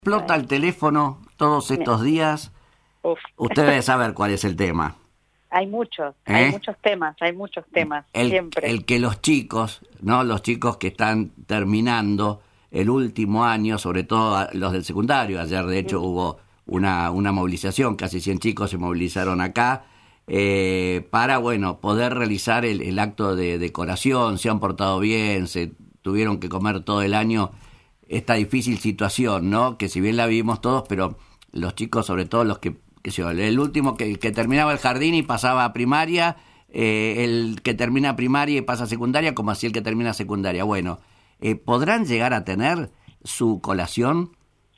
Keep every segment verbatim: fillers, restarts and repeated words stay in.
Explota el teléfono todos estos días. Uf. Usted debe saber cuál es el tema. Hay muchos, ¿Eh? hay muchos temas, hay muchos temas, El, siempre. el que los chicos, ¿no? Los chicos que están terminando el último año, sobre todo los del secundario. Ayer, de hecho, mm. hubo una, una movilización, casi cien chicos se movilizaron acá, eh, para, bueno, poder realizar el, el acto de decoración. Se han portado bien, se tuvieron que comer todo el año esta difícil situación, ¿no? Que si bien la vivimos todos, pero los chicos, sobre todo los que, que sé yo, el último que, que terminaba el jardín y pasaba a primaria, eh, el que termina primaria y pasa a secundaria, como así el que termina secundaria. Bueno, eh, ¿podrán llegar a tener su colación?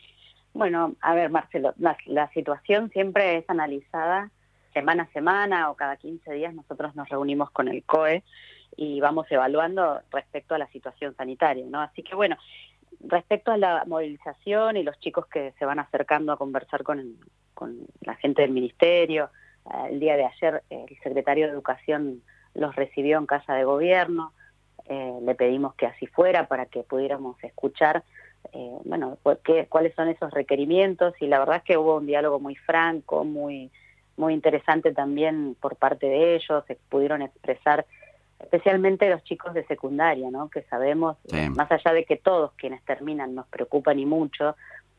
Bueno, a ver, Marcelo, la, la situación siempre es analizada semana a semana o cada quince días. Nosotros nos reunimos con el C O E y vamos evaluando respecto a la situación sanitaria, ¿no? Así que bueno, respecto a la movilización y los chicos que se van acercando a conversar con, el, con la gente del ministerio, eh, el día de ayer el secretario de Educación los recibió en Casa de Gobierno, eh, le pedimos que así fuera para que pudiéramos escuchar, eh, bueno, qué, cuáles son esos requerimientos, y la verdad es que hubo un diálogo muy franco, muy, muy interesante también por parte de ellos. Se pudieron expresar especialmente los chicos de secundaria, ¿no? Que sabemos, sí, más allá de que todos quienes terminan nos preocupan y mucho,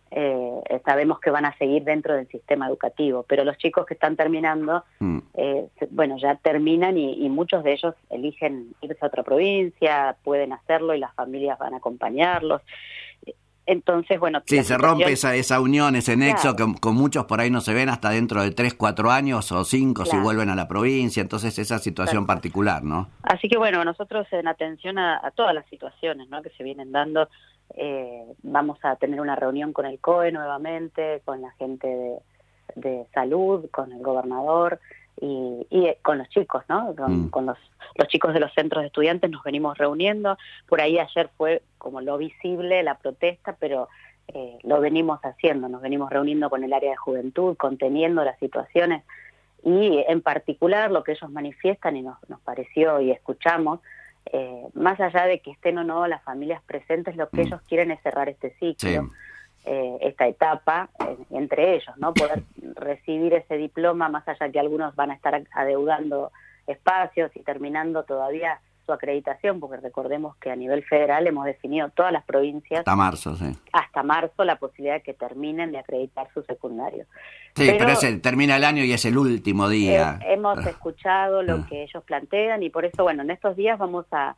eh, sabemos que van a seguir dentro del sistema educativo, pero los chicos que están terminando, mm. eh, bueno, ya terminan y, y muchos de ellos eligen irse a otra provincia, pueden hacerlo y las familias van a acompañarlos. Entonces, bueno... Sí, se situación... rompe esa, esa unión, ese nexo, claro, que con muchos por ahí no se ven hasta dentro de tres, cuatro años o cinco, claro, si vuelven a la provincia. Entonces, esa situación Perfecto. particular, ¿no? Así que, bueno, nosotros en atención a, a todas las situaciones, ¿no?, que se vienen dando, eh, vamos a tener una reunión con el C O E nuevamente, con la gente de, de salud, con el gobernador y, y con los chicos, ¿no? Con, mm. con los, los chicos de los centros de estudiantes nos venimos reuniendo. Por ahí ayer fue como lo visible, la protesta, pero eh, lo venimos haciendo, nos venimos reuniendo con el área de juventud, conteniendo las situaciones, y en particular lo que ellos manifiestan y nos, nos pareció y escuchamos, eh, más allá de que estén o no las familias presentes, lo que mm. ellos quieren es cerrar este ciclo, sí. eh, esta etapa, eh, entre ellos, ¿no? Poder recibir ese diploma, más allá que algunos van a estar adeudando espacios y terminando todavía su acreditación, porque recordemos que a nivel federal hemos definido todas las provincias hasta marzo, sí. hasta marzo la posibilidad de que terminen de acreditar su secundario. Sí, pero, pero ese termina el año y es el último día. Eh, hemos escuchado lo que ellos plantean y por eso, bueno, en estos días vamos a,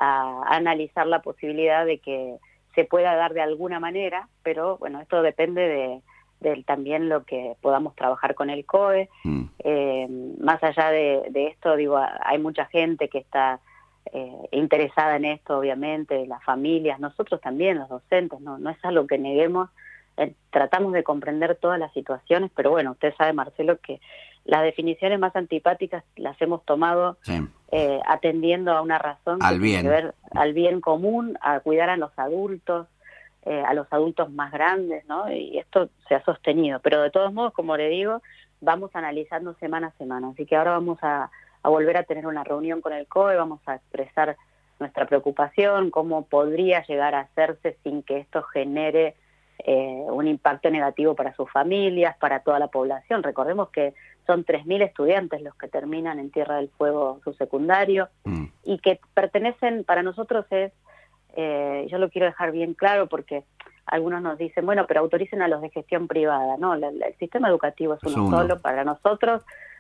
a analizar la posibilidad de que se pueda dar de alguna manera, pero bueno, esto depende de de también lo que podamos trabajar con el C O E. Mm. Eh, más allá de, de esto, digo, hay mucha gente que está eh, interesada en esto, obviamente, las familias, nosotros también, los docentes, no, no es algo que neguemos, eh, tratamos de comprender todas las situaciones, pero bueno, usted sabe, Marcelo, que las definiciones más antipáticas las hemos tomado sí. eh, atendiendo a una razón al que bien. tiene que ver al bien común, a cuidar a los adultos, Eh, a los adultos más grandes, ¿no? Y esto se ha sostenido, pero de todos modos, como le digo, vamos analizando semana a semana, así que ahora vamos a, a volver a tener una reunión con el C O E, vamos a expresar nuestra preocupación, cómo podría llegar a hacerse sin que esto genere eh, un impacto negativo para sus familias, para toda la población. Recordemos que son tres mil estudiantes los que terminan en Tierra del Fuego su secundario, mm. y que pertenecen, para nosotros es Eh, yo lo quiero dejar bien claro porque algunos nos dicen, bueno, pero autoricen a los de gestión privada. No, la, la, el sistema educativo es uno, uno solo para nosotros,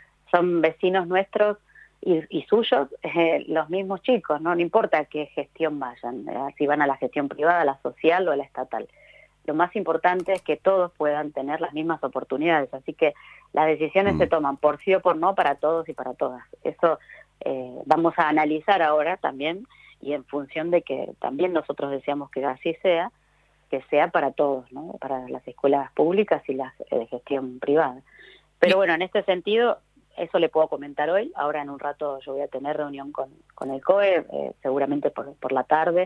son vecinos nuestros y, y suyos, eh, los mismos chicos, ¿no? No importa a qué gestión vayan, eh, si van a la gestión privada, a la social o a la estatal. Lo más importante es que todos puedan tener las mismas oportunidades, así que las decisiones mm. se toman por sí o por no para todos y para todas. Eso eh, vamos a analizar ahora también, y en función de que también nosotros deseamos que así sea, que sea para todos, ¿no? Para las escuelas públicas y las de gestión privada. Pero bueno, en este sentido, eso le puedo comentar hoy. Ahora en un rato yo voy a tener reunión con, con el C O E, eh, seguramente por, por la tarde,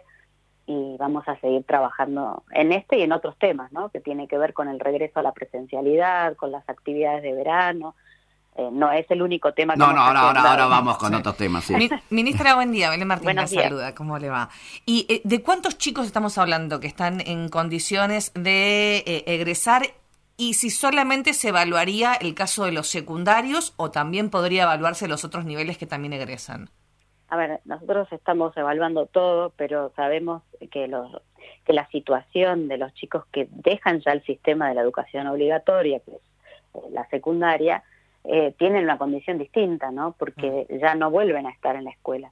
y vamos a seguir trabajando en este y en otros temas, ¿no? Que tiene que ver con el regreso a la presencialidad, con las actividades de verano, eh, no es el único tema que No, hemos no, ahora, ahora, agendado. ahora vamos con sí. otros temas. Sí. Mi, ministra, buen día. Belén Martín Buenos la días. saluda. ¿Cómo le va? ¿Y eh, de cuántos chicos estamos hablando que están en condiciones de eh, egresar? Y si solamente se evaluaría el caso de los secundarios o también podría evaluarse los otros niveles que también egresan. A ver, nosotros estamos evaluando todo, pero sabemos que los que la situación de los chicos que dejan ya el sistema de la educación obligatoria, que es eh, la secundaria, eh, tienen una condición distinta, ¿no? Porque ya no vuelven a estar en la escuela.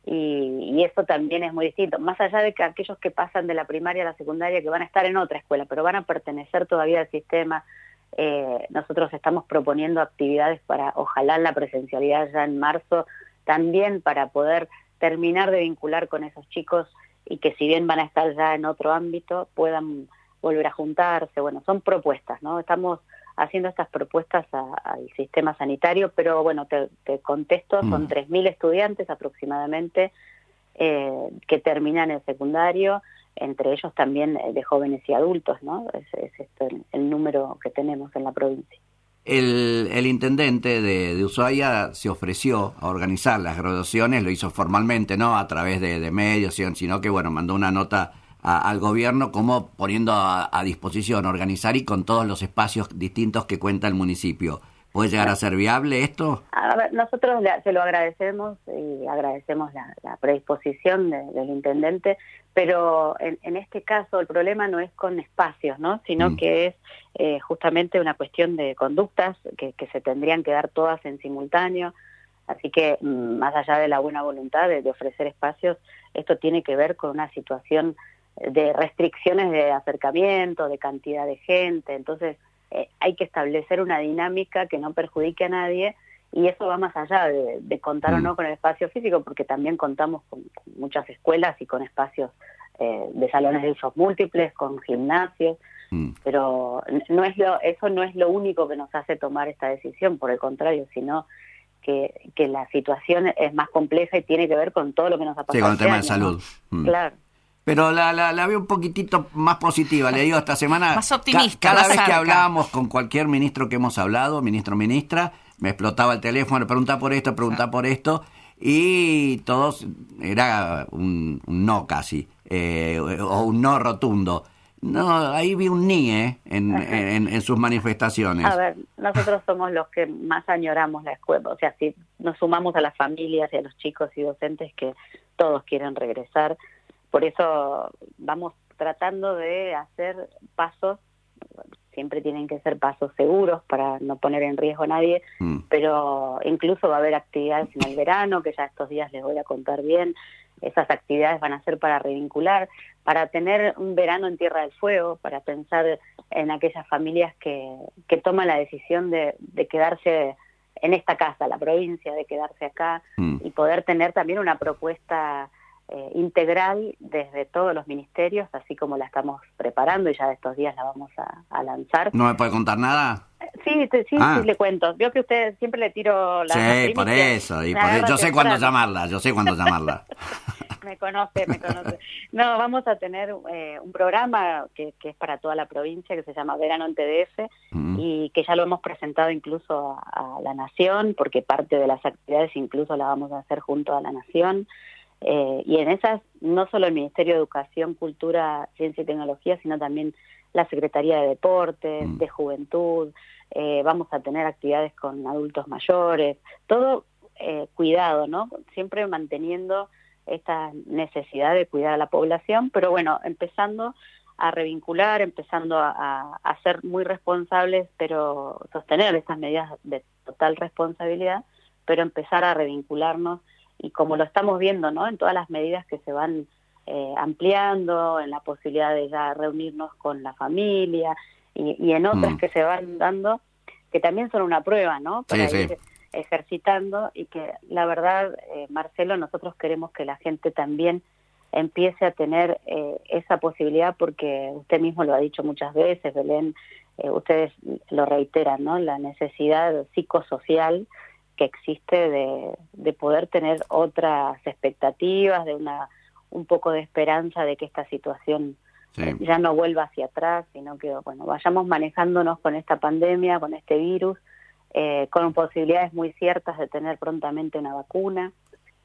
Y, y eso también es muy distinto. Más allá de que aquellos que pasan de la primaria a la secundaria, que van a estar en otra escuela, pero van a pertenecer todavía al sistema, eh, nosotros estamos proponiendo actividades para, ojalá la presencialidad ya en marzo, también para poder terminar de vincular con esos chicos y que si bien van a estar ya en otro ámbito, puedan volver a juntarse. Bueno, son propuestas, ¿no? Estamos haciendo estas propuestas a, al sistema sanitario, pero bueno, te, te contesto, son mm. tres mil estudiantes aproximadamente eh, que terminan el secundario, entre ellos también de jóvenes y adultos, ¿no? Es, es esto el, el número que tenemos en la provincia. El, el intendente de, de Ushuaia se ofreció a organizar las graduaciones, lo hizo formalmente, no a través de, de medios, sino que bueno, mandó una nota a, al gobierno como poniendo a, a disposición, organizar y con todos los espacios distintos que cuenta el municipio. ¿Puede llegar a ser viable esto? A ver, nosotros le, se lo agradecemos y agradecemos la, la predisposición de, del intendente, pero en, en este caso el problema no es con espacios, ¿no? Sino mm. que es eh, justamente una cuestión de conductas que, que se tendrían que dar todas en simultáneo. Así que más allá de la buena voluntad de, de ofrecer espacios, esto tiene que ver con una situación de restricciones de acercamiento, de cantidad de gente. Entonces eh, hay que establecer una dinámica que no perjudique a nadie, y eso va más allá de, de contar mm. o no con el espacio físico, porque también contamos con, con muchas escuelas y con espacios eh, de salones de usos múltiples, con gimnasios, mm. pero no es lo, eso no es lo único que nos hace tomar esta decisión, por el contrario, sino que, que la situación es más compleja y tiene que ver con todo lo que nos ha pasado. Sí, con el tema año, de salud. ¿no? Mm. Claro. Pero la, la, la veo un poquitito más positiva, le digo, esta semana, más optimista, ca- cada más vez cerca. que hablábamos con cualquier ministro que hemos hablado, ministro o ministra, me explotaba el teléfono, pregunta por esto, pregunta por esto, y todos, era un, un no casi, eh, o un no rotundo. No, ahí vi un ni eh, en, en, en sus manifestaciones. A ver, nosotros somos los que más añoramos la escuela, o sea, si nos sumamos a las familias y a los chicos y docentes que todos quieren regresar. Por eso vamos tratando de hacer pasos, siempre tienen que ser pasos seguros para no poner en riesgo a nadie, mm. pero incluso va a haber actividades en el verano, que ya estos días les voy a contar bien. Esas actividades van a ser para revincular, para tener un verano en Tierra del Fuego, para pensar en aquellas familias que, que toman la decisión de, de quedarse en esta casa, la provincia, de quedarse acá, mm. y poder tener también una propuesta Eh, integral desde todos los ministerios, así como la estamos preparando y ya de estos días la vamos a, a lanzar. ¿No me puede contar nada? Sí, te, sí, ah. sí, le cuento. Veo que usted siempre le tiro la... Sí, por eso. Y por eso. Yo sé cuándo llamarla, yo sé cuándo llamarla. Me conoce, me conoce. No, vamos a tener eh, un programa que, que es para toda la provincia, que se llama Verano en T D F, mm. y que ya lo hemos presentado incluso a, a la Nación, porque parte de las actividades incluso la vamos a hacer junto a la Nación. Eh, y en esas, no solo el Ministerio de Educación, Cultura, Ciencia y Tecnología, sino también la Secretaría de Deportes, mm. de Juventud, eh, vamos a tener actividades con adultos mayores, todo eh, cuidado, ¿no? Siempre manteniendo esta necesidad de cuidar a la población, pero bueno, empezando a revincular, empezando a, a ser muy responsables, pero sostener estas medidas de total responsabilidad, pero empezar a revincularnos. Y como lo estamos viendo, ¿no? En todas las medidas que se van eh, ampliando, en la posibilidad de ya reunirnos con la familia y, y en otras mm. que se van dando, que también son una prueba, ¿no? Para sí, ir sí. ejercitando, y que la verdad, eh, Marcelo, nosotros queremos que la gente también empiece a tener eh, esa posibilidad, porque usted mismo lo ha dicho muchas veces, Belén, eh, ustedes lo reiteran, ¿no? La necesidad psicosocial que existe de, de poder tener otras expectativas, de una un poco de esperanza de que esta situación sí. eh, ya no vuelva hacia atrás, sino que bueno, vayamos manejándonos con esta pandemia, con este virus, eh, con posibilidades muy ciertas de tener prontamente una vacuna,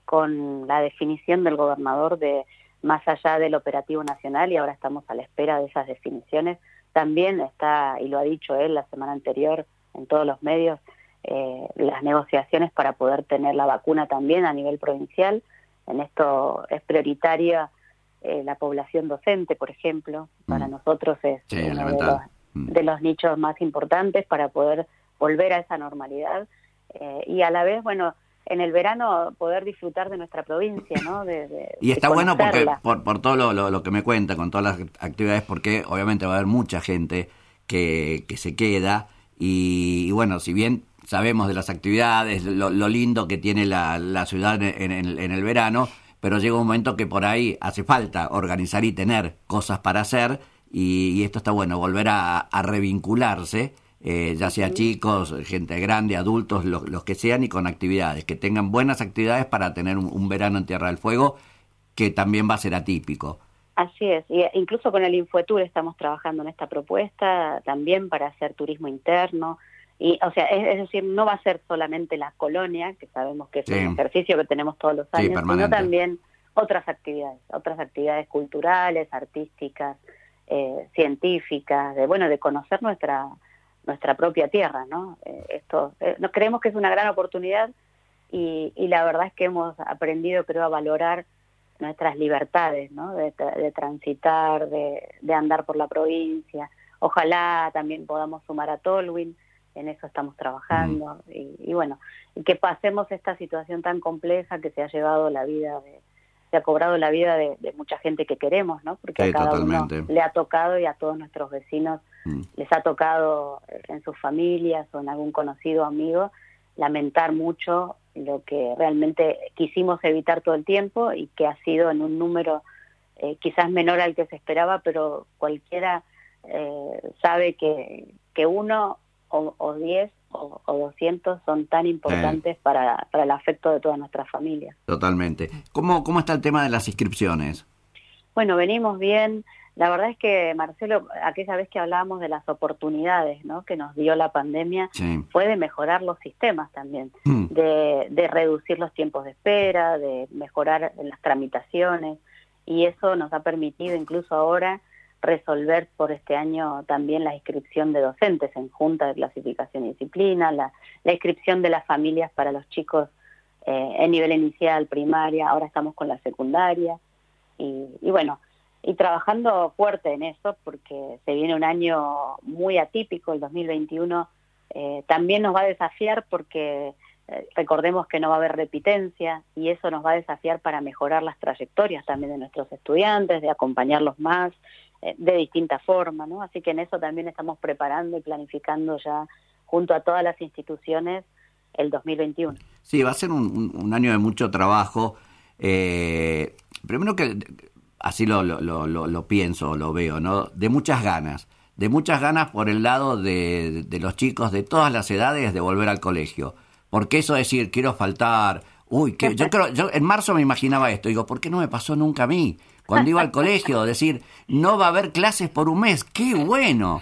con la definición del gobernador de más allá del operativo nacional, y ahora estamos a la espera de esas definiciones. También está, y lo ha dicho él la semana anterior en todos los medios, eh, las negociaciones para poder tener la vacuna también a nivel provincial. En esto es prioritaria eh, la población docente, por ejemplo. Para mm. nosotros es sí, uno de los, mm. de los nichos más importantes para poder volver a esa normalidad. Eh, y a la vez, bueno, en el verano poder disfrutar de nuestra provincia, ¿no? De, de, y está de bueno porque por, por todo lo, lo, lo que me cuenta, con todas las actividades, porque obviamente va a haber mucha gente que, que se queda, y, y bueno, si bien sabemos de las actividades, lo, lo lindo que tiene la, la ciudad en, en, en el verano, pero llega un momento que por ahí hace falta organizar y tener cosas para hacer, y, y esto está bueno, volver a, a revincularse, Eh, ya sea chicos, gente grande, adultos, lo, los que sean, y con actividades, que tengan buenas actividades para tener un, un verano en Tierra del Fuego que también va a ser atípico. Así es, y incluso con el Infotour estamos trabajando en esta propuesta también para hacer turismo interno, y o sea, es, es decir, no va a ser solamente la colonia, que sabemos que es sí. un ejercicio que tenemos todos los años, sí, sino también otras actividades, otras actividades culturales, artísticas, eh, científicas, de bueno, de conocer nuestra nuestra propia tierra, ¿no? Eh, esto eh, nos creemos que es una gran oportunidad, y, y la verdad es que hemos aprendido, creo, a valorar nuestras libertades, ¿no? De, de transitar, de, de andar por la provincia. Ojalá también podamos sumar a Tolwyn, en eso estamos trabajando, mm. y, y bueno, y que pasemos esta situación tan compleja que se ha llevado la vida de, se ha cobrado la vida de, de mucha gente que queremos, ¿no? Porque sí, a cada totalmente. Uno le ha tocado, y a todos nuestros vecinos mm. les ha tocado en sus familias o en algún conocido amigo lamentar mucho lo que realmente quisimos evitar todo el tiempo, y que ha sido en un número eh, quizás menor al que se esperaba, pero cualquiera eh, sabe que, que uno o, o diez o, o doscientos son tan importantes eh. para, para el afecto de toda nuestra familia. Totalmente. ¿Cómo, cómo está el tema de las inscripciones? Bueno, venimos bien. La verdad es que, Marcelo, aquella vez que hablábamos de las oportunidades, ¿no?, que nos dio la pandemia, sí. fue de mejorar los sistemas también, mm. de, de reducir los tiempos de espera, de mejorar las tramitaciones, y eso nos ha permitido incluso ahora resolver por este año también la inscripción de docentes en junta de clasificación y disciplina, la, la inscripción de las familias para los chicos eh, en nivel inicial, primaria, ahora estamos con la secundaria, y, y bueno, y trabajando fuerte en eso, porque se viene un año muy atípico, el dos mil veintiuno eh, también nos va a desafiar, porque eh, recordemos que no va a haber repitencia, y eso nos va a desafiar para mejorar las trayectorias también de nuestros estudiantes, de acompañarlos más, eh, de distinta forma, ¿no? Así que en eso también estamos preparando y planificando ya junto a todas las instituciones el dos mil veintiuno. Sí, va a ser un, un, un año de mucho trabajo. Eh, primero que... así lo, lo, lo, lo pienso, lo veo, ¿no? De muchas ganas, de muchas ganas por el lado de, de los chicos de todas las edades de volver al colegio. Porque eso decir, quiero faltar, uy, que yo creo, yo en marzo me imaginaba esto, digo, ¿por qué no me pasó nunca a mí? Cuando iba al colegio, decir, no va a haber clases por un mes, ¡qué bueno!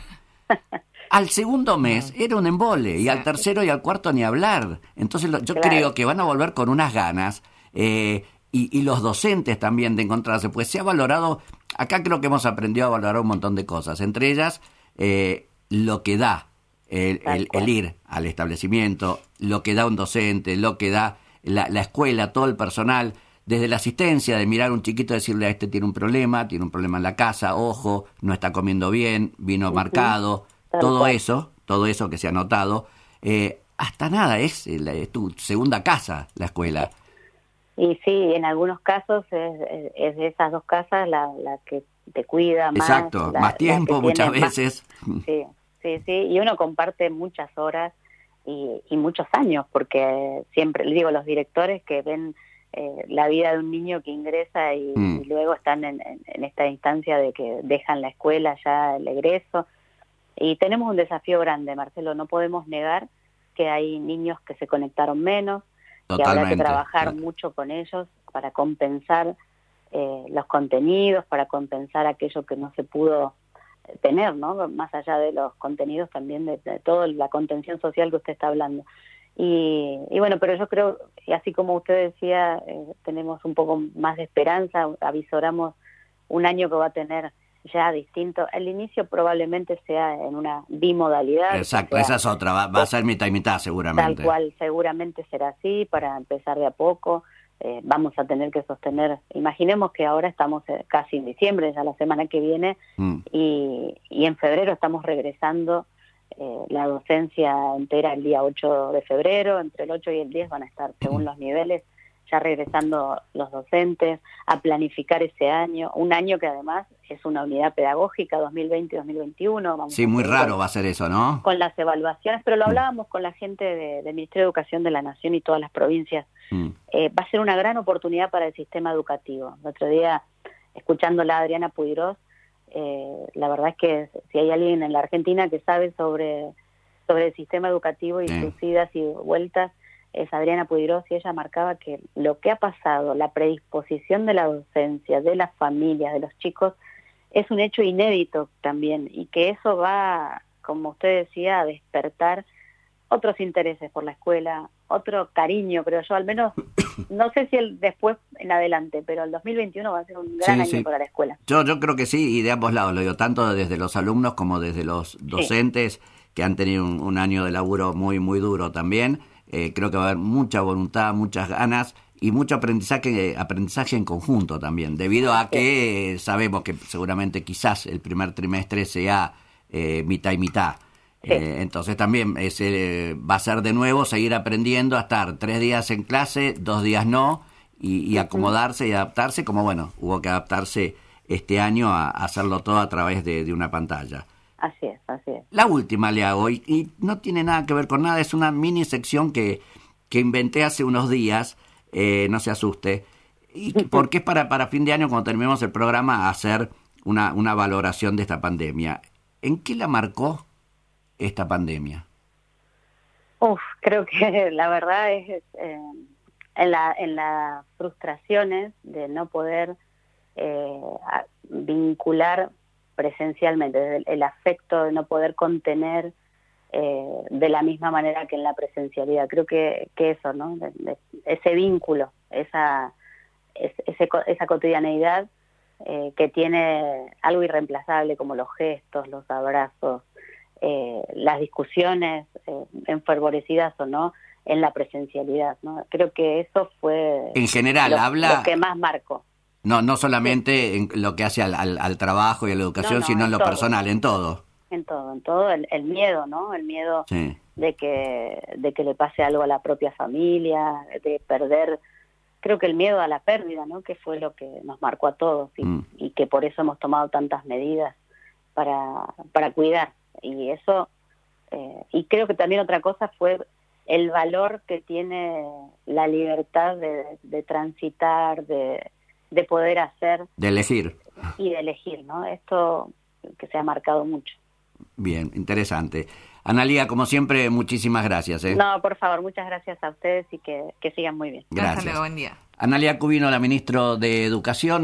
Al segundo mes era un embole, y al tercero y al cuarto ni hablar. Entonces yo claro. creo que van a volver con unas ganas, eh, Y, y los docentes también de encontrarse, pues se ha valorado, acá creo que hemos aprendido a valorar un montón de cosas, entre ellas eh, lo que da el, el, el ir al establecimiento, lo que da un docente, lo que da la, la escuela, todo el personal, desde la asistencia, de mirar a un chiquito y decirle a este tiene un problema, tiene un problema en la casa, ojo, no está comiendo bien, vino uh-huh. marcado, Tal todo cual. eso, todo eso que se ha notado, eh, hasta nada, es, la, es tu segunda casa la escuela. Y sí, en algunos casos es, es de esas dos casas la, la que te cuida más. Exacto, la, más tiempo muchas veces. Más, sí, sí, sí, y uno comparte muchas horas y, y muchos años, porque siempre, le digo, los directores que ven eh, la vida de un niño que ingresa y, mm. y luego están en, en, en esta instancia de que dejan la escuela ya el egreso, y tenemos un desafío grande, Marcelo, no podemos negar que hay niños que se conectaron menos, que habrá que trabajar claro. mucho con ellos para compensar eh, los contenidos, para compensar aquello que no se pudo tener, ¿no? Más allá de los contenidos también, de, de toda la contención social que usted está hablando. Y, y bueno, pero yo creo, y así como usted decía, eh, tenemos un poco más de esperanza, avisoramos un año que va a tener ya distinto. El inicio probablemente sea en una bimodalidad. Exacto, sea, esa es otra, va, va a ser mitad y mitad seguramente. Tal cual, seguramente será así, para empezar de a poco. Eh, vamos a tener que sostener, imaginemos que ahora estamos casi en diciembre, ya la semana que viene, mm. y, y en febrero estamos regresando eh, la docencia entera el día ocho de febrero, entre el ocho y el diez van a estar según los niveles, ya regresando los docentes a planificar ese año, un año que además es una unidad pedagógica dos mil veinte dos mil veintiuno. Vamos sí, muy raro va a ser eso, ¿no? Con las evaluaciones, pero lo hablábamos con la gente de, del Ministerio de Educación de la Nación y todas las provincias. Mm. Eh, va a ser una gran oportunidad para el sistema educativo. El otro día, escuchándola a Adriana Puigros, eh, la verdad es que si hay alguien en la Argentina que sabe sobre, sobre el sistema educativo y sus idas y vueltas, es Adriana Puigros, y ella marcaba que lo que ha pasado, la predisposición de la docencia, de las familias, de los chicos, es un hecho inédito también, y que eso va, como usted decía, a despertar otros intereses por la escuela, otro cariño, creo yo, al menos, no sé si el después en adelante, pero el dos mil veintiuno va a ser un gran sí, año sí. para la escuela. Yo yo creo que sí, y de ambos lados, lo digo, tanto desde los alumnos como desde los docentes, sí. que han tenido un, un año de laburo muy, muy duro también. Eh, creo que va a haber mucha voluntad, muchas ganas y mucho aprendizaje aprendizaje en conjunto también, debido a que eh, sabemos que seguramente quizás el primer trimestre sea eh, mitad y mitad. Sí. Eh, entonces también ese, va a ser de nuevo seguir aprendiendo a estar tres días en clase, dos días no, y, y acomodarse y adaptarse, como bueno, hubo que adaptarse este año a, a hacerlo todo a través de, de una pantalla. Así es, así es. La última le hago, y, y no tiene nada que ver con nada, es una mini sección que, que inventé hace unos días, eh, no se asuste, y porque es para, para fin de año, cuando terminemos el programa, hacer una, una valoración de esta pandemia. ¿En qué la marcó esta pandemia? Uf, creo que la verdad es eh, en, la, en las frustraciones de no poder eh, vincular presencialmente, el, el afecto de no poder contener eh, de la misma manera que en la presencialidad. Creo que, que eso, ¿no? De, de, ese vínculo, esa, ese, esa cotidianeidad eh, que tiene algo irreemplazable como los gestos, los abrazos, eh, las discusiones eh, enfervorecidas o no en la presencialidad, ¿no? Creo que eso fue en general lo, habla lo que más marcó. No, no solamente sí. en lo que hace al, al, al trabajo y a la educación, no, no, sino en, en lo todo. personal, en todo. En todo, en todo, el, el miedo, ¿no? El miedo sí. de que de que le pase algo a la propia familia, de perder, creo que el miedo a la pérdida, ¿no? Que fue lo que nos marcó a todos y, mm. y que por eso hemos tomado tantas medidas para, para cuidar. Y eso, eh, y creo que también otra cosa fue el valor que tiene la libertad de, de transitar, de de poder hacer. De elegir. Y de elegir, ¿no? Esto que se ha marcado mucho. Bien, interesante. Analía, como siempre, muchísimas gracias. ¿eh? No, por favor, muchas gracias a ustedes y que, que sigan muy bien. Gracias. Hasta luego, buen día. Analía Cubino, la ministra de Educación.